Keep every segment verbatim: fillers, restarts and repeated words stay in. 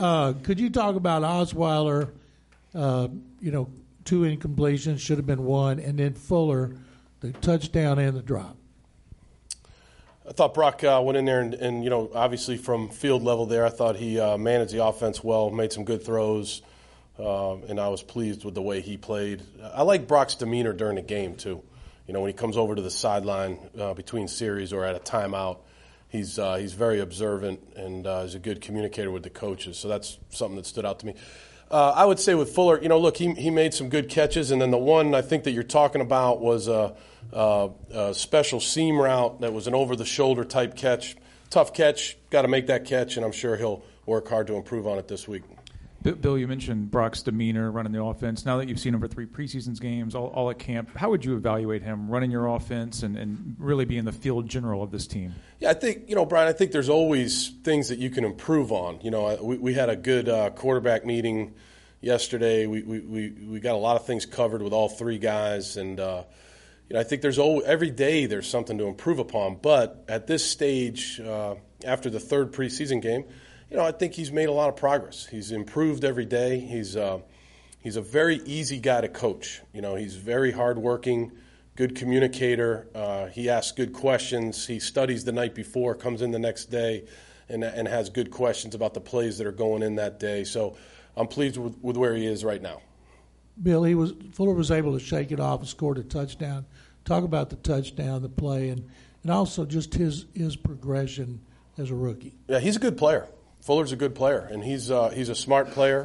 Uh, could you talk about Osweiler? Uh, you know, two incompletions, should have been one, and then Fuller, the touchdown and the drop. I thought Brock uh, went in there and, and, you know, obviously from field level there, I thought he uh, managed the offense well, made some good throws, uh, and I was pleased with the way he played. I like Brock's demeanor during the game, too. You know, when he comes over to the sideline uh, between series or at a timeout, he's uh, he's very observant and uh, is a good communicator with the coaches. So that's something that stood out to me. Uh, I would say with Fuller, you know, look, he he made some good catches, and then the one I think that you're talking about was a, a, a special seam route that was an over-the-shoulder type catch. Tough catch, got to make that catch, and I'm sure he'll work hard to improve on it this week. Bill, you mentioned Brock's demeanor running the offense. Now that you've seen him for three preseason games, all, all at camp, how would you evaluate him running your offense and, and really being the field general of this team? Yeah, I think, you know, Brian, I think there's always things that you can improve on. You know, we, we had a good uh, quarterback meeting yesterday. We, we, we, we got a lot of things covered with all three guys. And, uh, you know, I think there's always, every day there's something to improve upon. But at this stage, uh, after the third preseason game, you know, I think he's made a lot of progress. He's improved every day. He's uh, he's a very easy guy to coach. You know, he's very hardworking, good communicator. Uh, he asks good questions. He studies the night before, comes in the next day, and and has good questions about the plays that are going in that day. So I'm pleased with, with where he is right now. Bill, he was Fuller was able to shake it off and scored a touchdown. Talk about the touchdown, the play, and, and also just his his progression as a rookie. Yeah, he's a good player. Fuller's a good player, and he's uh, he's a smart player,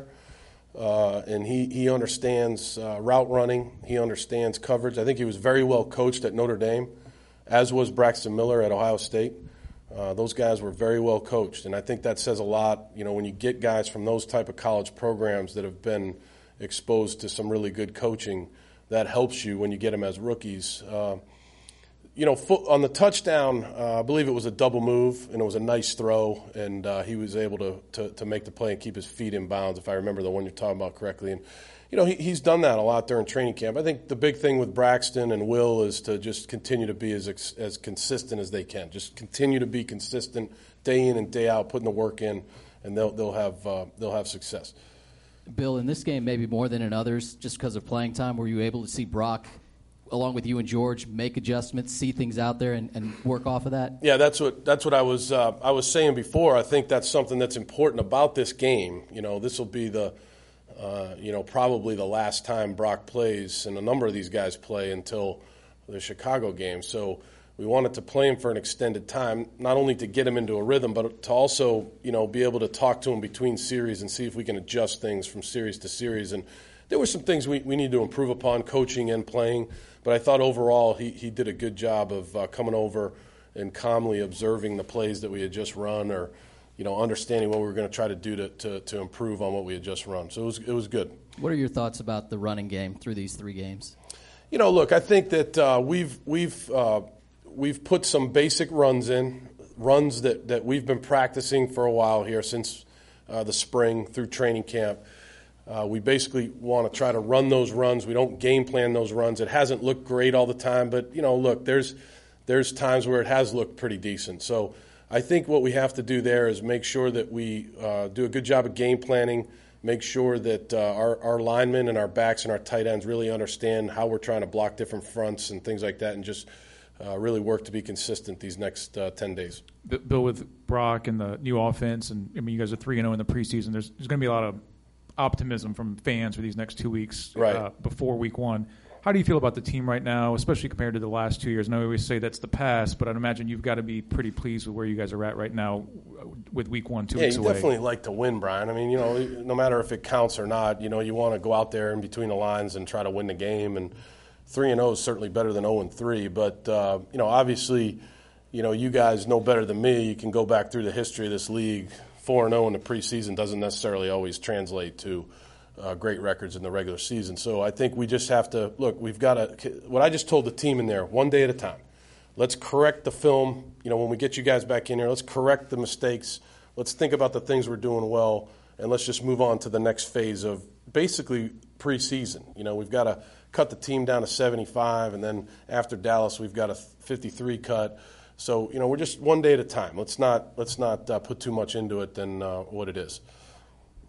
uh, and he he understands uh, route running. He understands coverage. I think he was very well coached at Notre Dame, as was Braxton Miller at Ohio State. Uh, those guys were very well coached, and I think that says a lot. You know, when you get guys from those type of college programs that have been exposed to some really good coaching, that helps you when you get them as rookies. Uh, You know, on the touchdown, uh, I believe it was a double move, and it was a nice throw, and uh, he was able to, to to make the play and keep his feet in bounds, if I remember the one you're talking about correctly. And, you know, he, he's done that a lot during training camp. I think the big thing with Braxton and Will is to just continue to be as as consistent as they can. Just continue to be consistent day in and day out, putting the work in, and they'll they'll have uh, they'll have success. Bill, in this game, maybe more than in others, just because of playing time, were you able to see Brock, along with you and George, make adjustments, see things out there, and, and work off of that? Yeah, that's what that's what I was uh, I was saying before. I think that's something that's important about this game. You know, this will be the uh, you know probably the last time Brock plays, and a number of these guys play until the Chicago game. So we wanted to play him for an extended time, not only to get him into a rhythm, but to also you know be able to talk to him between series and see if we can adjust things from series to series. And there were some things we, we need to improve upon, coaching and playing. But I thought overall he, he did a good job of uh, coming over and calmly observing the plays that we had just run, or you know understanding what we were going to try to do to, to, to improve on what we had just run. So it was it was good. What are your thoughts about the running game through these three games? You know, look, I think that uh, we've we've uh, we've put some basic runs in, runs that, that we've been practicing for a while here since uh, the spring through training camp. Uh, we basically want to try to run those runs. We don't game plan those runs. It hasn't looked great all the time, but, you know, look, there's there's times where it has looked pretty decent. So I think what we have to do there is make sure that we uh, do a good job of game planning, make sure that uh, our, our linemen and our backs and our tight ends really understand how we're trying to block different fronts and things like that, and just uh, really work to be consistent these next uh, ten days. Bill, with Brock and the new offense, and I mean, you guys are three and oh in the preseason, there's, there's going to be a lot of optimism from fans for these next two weeks right. uh, before week one. How do you feel about the team right now, especially compared to the last two years? And I always say that's the past, but I'd imagine you've got to be pretty pleased with where you guys are at right now with week one, two yeah, weeks you away. Definitely like to win, Brian. I mean, you know, no matter if it counts or not, you know, you want to go out there in between the lines and try to win the game. And three and oh is certainly better than oh and three. But, uh, you know, obviously, you know, you guys know better than me. You can go back through the history of this league. four and oh in the preseason doesn't necessarily always translate to Uh, great records in the regular season. So I think we just have to, look, we've got to, what I just told the team in there, one day at a time. Let's correct the film. You know, when we get you guys back in here, let's correct the mistakes. Let's think about the things we're doing well, and let's just move on to the next phase of basically preseason. You know, we've got to cut the team down to seventy-five, and then after Dallas, we've got a fifty-three cut. So, you know, we're just one day at a time. Let's not, let's not uh, put too much into it than uh, what it is.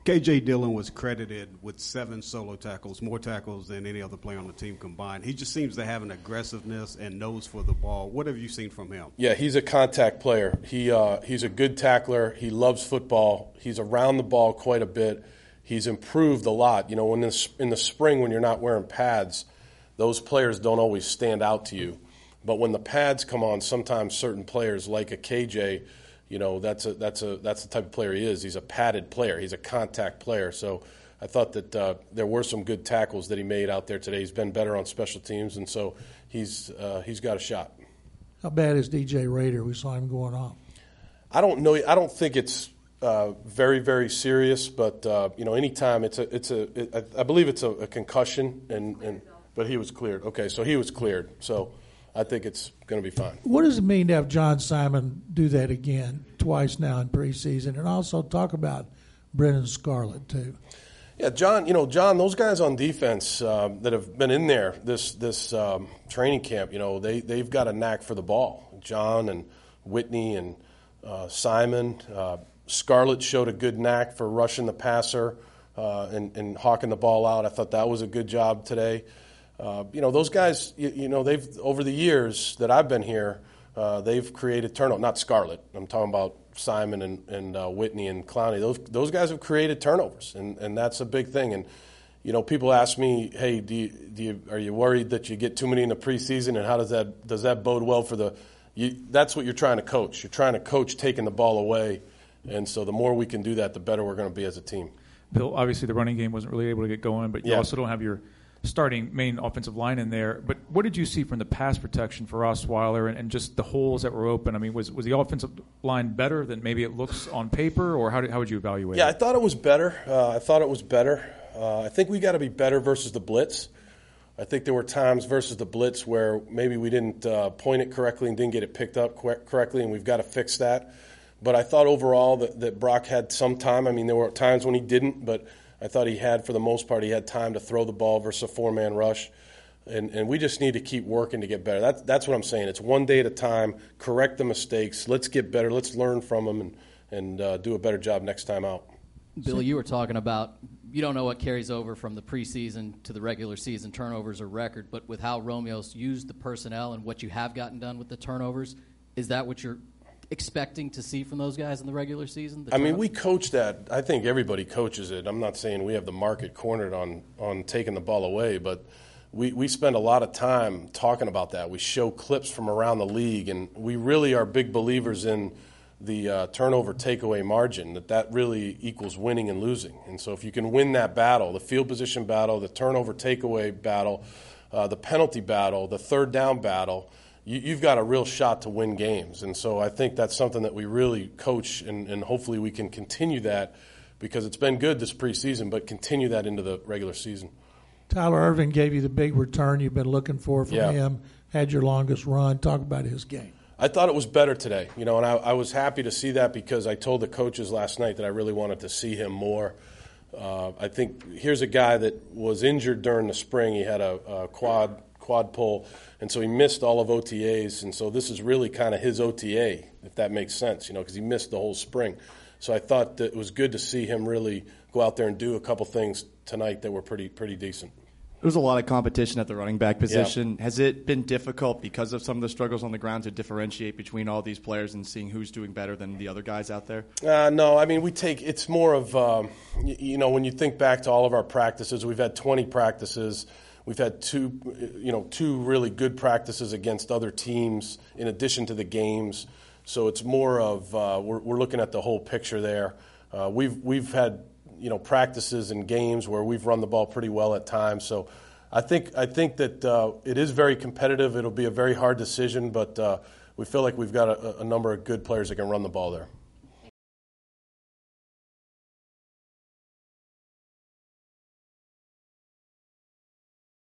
K J Dillon was credited with seven solo tackles, more tackles than any other player on the team combined. He just seems to have an aggressiveness and nose for the ball. What have you seen from him? Yeah, he's a contact player. He uh, he's a good tackler. He loves football. He's around the ball quite a bit. He's improved a lot. You know, when in the, in the spring when you're not wearing pads, those players don't always stand out to you. But when the pads come on, sometimes certain players like a K J, you know, that's a that's a that's the type of player he is. He's a padded player. He's a contact player. So I thought that uh, there were some good tackles that he made out there today. He's been better on special teams, and so he's uh, he's got a shot. How bad is D J Rader? We saw him going off. I don't know. I don't think it's uh, very very serious, but uh, you know, anytime it's a it's a it, I believe it's a, a concussion, and, and but he was cleared. Okay, so he was cleared. So I think it's going to be fine. What does it mean to have John Simon do that again twice now in preseason, and also talk about Brennan Scarlett too? Yeah, John. You know, John. Those guys on defense um, that have been in there this this um, training camp. You know, they they've got a knack for the ball. John and Whitney and uh, Simon. Uh, Scarlett showed a good knack for rushing the passer uh, and, and hawking the ball out. I thought that was a good job today. Uh, you know, those guys, you, you know, they've, over the years that I've been here, uh, they've created turnover. Not Scarlett. I'm talking about Simon and, and uh, Whitney and Clowney. Those those guys have created turnovers, and, and that's a big thing. And, you know, people ask me, hey, do you, do you, are you worried that you get too many in the preseason, and how does that does that bode well for the you, – that's what you're trying to coach. You're trying to coach taking the ball away, and so the more we can do that, the better we're going to be as a team. Bill, obviously the running game wasn't really able to get going, but you yeah. also don't have your – starting main offensive line in there. But what did you see from the pass protection for Osweiler and, and just the holes that were open? I mean, was was the offensive line better than maybe it looks on paper, or how, did, how would you evaluate yeah, it? Yeah, I thought it was better. Uh, I thought it was better. Uh, I think we got to be better versus the blitz. I think there were times versus the blitz where maybe we didn't uh, point it correctly and didn't get it picked up qu- correctly, and we've got to fix that. But I thought overall that, that Brock had some time. I mean, there were times when he didn't, but I thought he had, for the most part, he had time to throw the ball versus a four-man rush. And and we just need to keep working to get better. That's, that's what I'm saying. It's one day at a time. Correct the mistakes. Let's get better. Let's learn from them and, and uh, do a better job next time out. Bill, you were talking about you don't know what carries over from the preseason to the regular season turnovers or record, but with how Romeo's used the personnel and what you have gotten done with the turnovers, is that what you're expecting to see from those guys in the regular season? The I mean, we coach that. I think everybody coaches it. I'm not saying we have the market cornered on, on taking the ball away, but we, we spend a lot of time talking about that. We show clips from around the league, and we really are big believers in the uh, turnover takeaway margin, that that really equals winning and losing. And so if you can win that battle, the field position battle, the turnover takeaway battle, uh, the penalty battle, the third down battle, you, you've got a real shot to win games. And so I think that's something that we really coach, and, and hopefully we can continue that, because it's been good this preseason, but continue that into the regular season. Tyler Irvin gave you the big return you've been looking for from Yeah. him, had your longest run. Talk about his game. I thought it was better today, you know, and I, I was happy to see that, because I told the coaches last night that I really wanted to see him more. Uh, I think here's a guy that was injured during the spring. He had a, a quad quad pull, and so he missed all of O T As, and so this is really kind of his O T A, if that makes sense, you know, because he missed the whole spring. So I thought that it was good to see him really go out there and do a couple things tonight that were pretty pretty decent. There was a lot of competition at the running back position. Yeah. Has it been difficult because of some of the struggles on the ground to differentiate between all these players and seeing who's doing better than the other guys out there? Uh, no, I mean, we take – it's more of, um, you, you know, when you think back to all of our practices, we've had twenty practices. We've had two, you know, two really good practices against other teams in addition to the games. So it's more of uh, we're, we're looking at the whole picture there. Uh, we've we've had – you know, practices and games where we've run the ball pretty well at times. So I think I think that uh, it is very competitive. It'll be a very hard decision, but uh, we feel like we've got a, a number of good players that can run the ball there.